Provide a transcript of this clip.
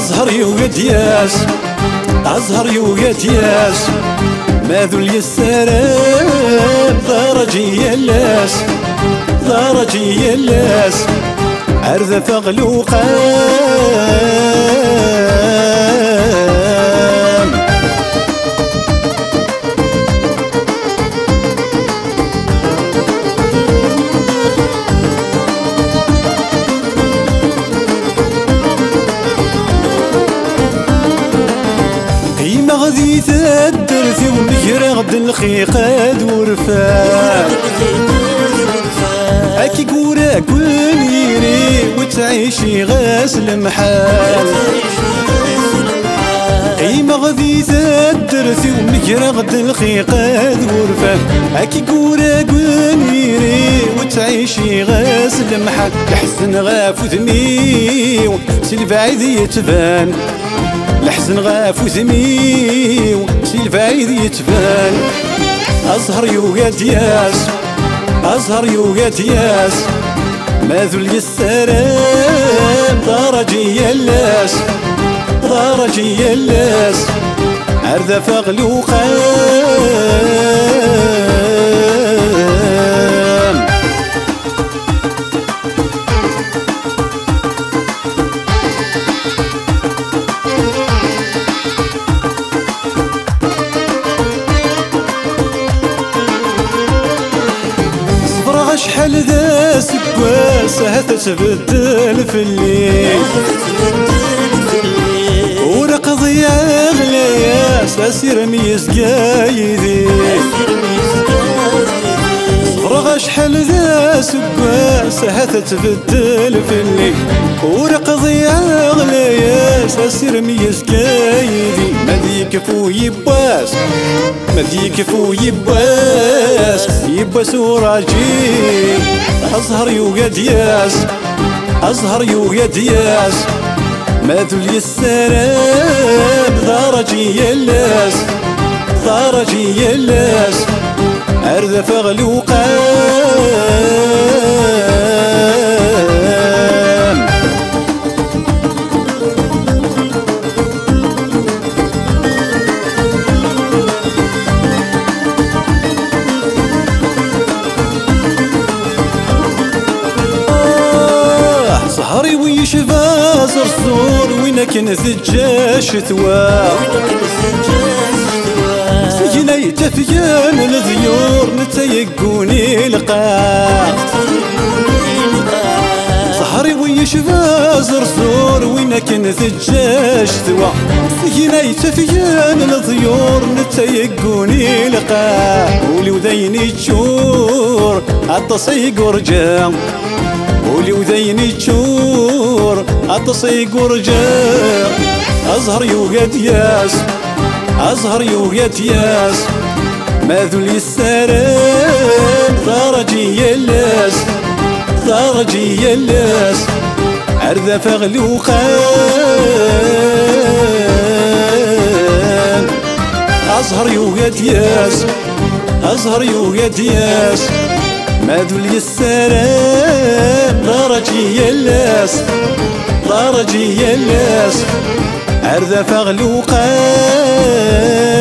أزهر يودياس أزهر يودياس ماذو لي السلام درجي يلاس درجي يلاس أرذ فغلوقان قيمة غذي تدرثي ونجرى غد الخيقة دورفان أكي قورا كونيري وتعيشي غاسل محال قيمة غذي تدرثي ونجرى غد الخيقة دورفان أكي قورا كونيري وتعيشي غاسل محال لحسن غاف وذميو سلبعيد يتبان لحسن غاف وذميو سلبعيد يتبان أزهر يوغادياس أزهر يوغادياس ماذو لي السلام درجي يلاس درجي يلاس أرذ فغلوقان شحال ذا سكواسة تتبدل في الليل ورقضي غلياس أسير ميز قايدي فرغ شحال ذا سكواسة تتبدل في الليل ورقضي غلياس أسير ميز قايدي ما يكفو يباس ما يكفو يباس يباس وراجي أزهر يوغادياس أزهر يوغادياس ماذو لي السلام درجي يلاس درجي يلاس أرذ فغلوقان سهري ويشفى زرزور وين كنت تجاش ثوا سجنا يتفيان الذيور نتيقوني القاع سهري ويشفى زرزور وين كنت تجاش ثوا سجنا يتفيان الذيور نتيقوني القاع ولي وذيني تشور التصيق ورجام ولي وذيني تشور التصيق ورجام أزهر يوغادياس أزهر يوغادياس ماذو لي السلام درجي يلاس درجي يلاس أرذ فغلوقان أزهر يوغادياس أزهر يوغادياس ماذو لي السلام درجي يلاس درجي يلاس أرذ فغلوقان